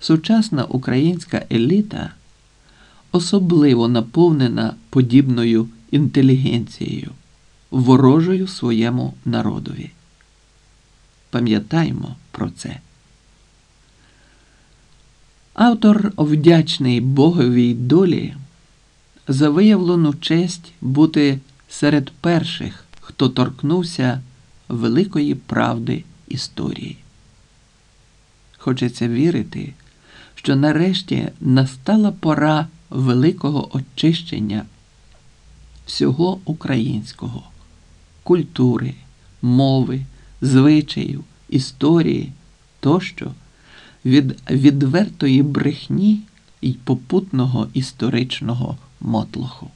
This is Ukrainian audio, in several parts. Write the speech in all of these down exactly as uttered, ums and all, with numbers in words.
Сучасна українська еліта особливо наповнена подібною інтелігенцією, ворожою своєму народові. Пам'ятаймо про це. Автор вдячний Боговій долі за виявлену честь бути серед перших, хто торкнувся великої правди історії. Хочеться вірити, що нарешті настала пора великого очищення всього українського – культури, мови, звичаїв, історії тощо від відвертої брехні й попутного історичного мотлоху.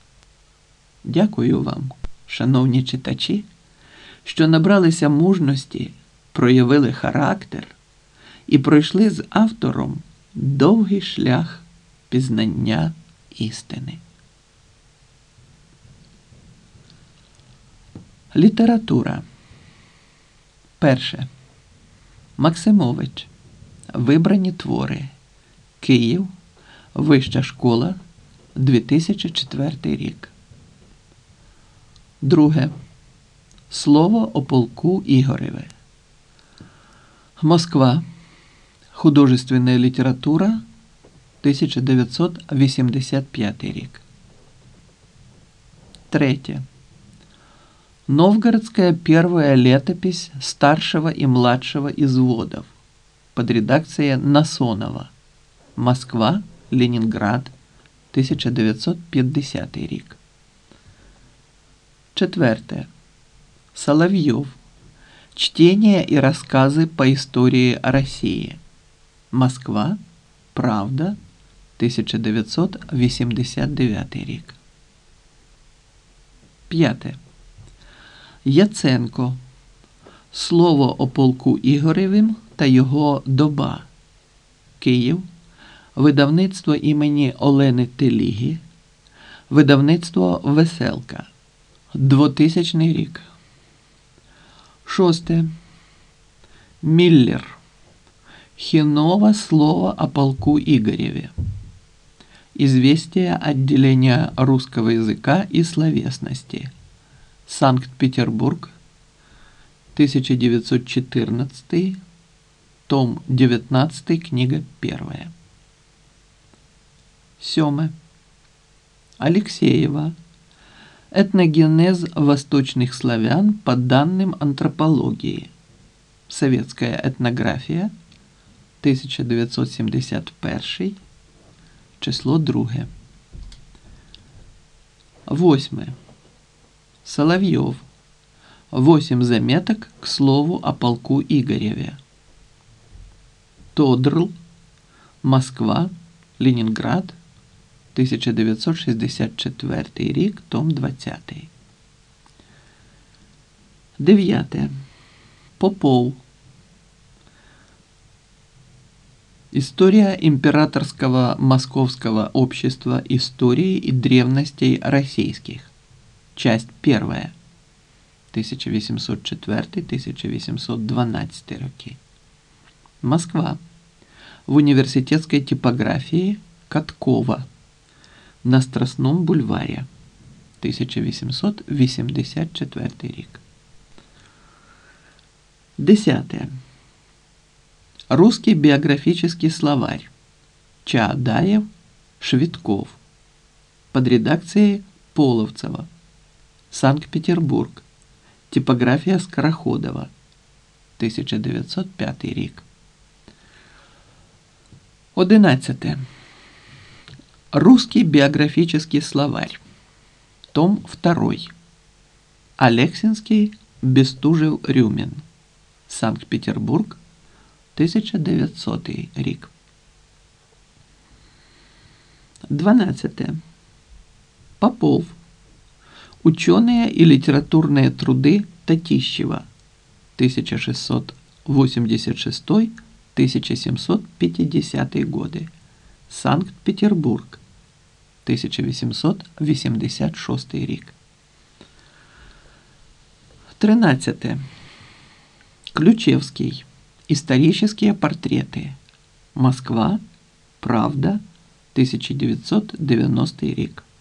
Дякую вам, шановні читачі, що набралися мужності, проявили характер і пройшли з автором довгий шлях пізнання істини. Література. Перше. Максимович. Вибрані твори. Київ. Вища школа. дві тисячі четвертий рік. Друге. Слово о полку Ігореве. Москва. Художественная литература. тисяча дев'ятсот вісімдесят п'ятий рік. Третье. Новгородская первая летопись старшего и младшего изводов под редакцией Насонова. Москва, Ленинград, тисяча дев'ятсот п'ятдесятий рік. Четвертое. Соловьев. Чтения и рассказы по истории России. Москва, Правда, тисяча дев'ятсот вісімдесят дев'ятий рік. П'яте. Яценко. Слово о полку Ігоревім та його доба. Київ. Видавництво імені Олени Теліги. Видавництво Веселка. двотисячний рік. Шосте. Миллер. Хинова слово о полку Игореве. Известие отделения русского языка и словесности. Санкт-Петербург, тысяча девятьсот четырнадцатый, том девятнадцатый, книга первая. Сёме. Алексеева. Этногенез восточных славян по данным антропологии. Советская этнография, тисяча дев'ятсот сімдесят перший, число друге. Восьме. Соловьев. Восемь заметок к слову о полку Игореве. Тодрл. Москва, Ленинград, тисяча дев'ятсот шістдесят четвертий рік, том двадцятий. Дев'яте. Попов. История Императорского Московского общества истории и древностей российских. Часть первая. тисяча вісімсот четвертий — тисяча вісімсот дванадцятий роки. Москва. В университетской типографии Каткова. На Страстном бульваре. тисяча вісімсот вісімдесят четвертий рік. Десятое. Русский биографический словарь. Чаадаев, Швидков. Под редакцией Половцева. Санкт-Петербург. Типография Скороходова. тисяча дев'ятсот п'ятий рік. Одинадцяте. Русский биографический словарь. Том второй. Алексинский, Бестужев-Рюмин. Санкт-Петербург. тисяча дев'ятсотий рік. Дванадцяте. Попов. Ученые и литературные труды Татищева. тисяча шестьсот восемьдесят шестой — тисяча семьсот пятидесятый годы. Санкт-Петербург. тисяча вісімсот вісімдесят шостий рік. Тринадцяте. Ключевский. Исторические портреты. Москва. Правда. тисяча дев'ятсот дев'яностий рік.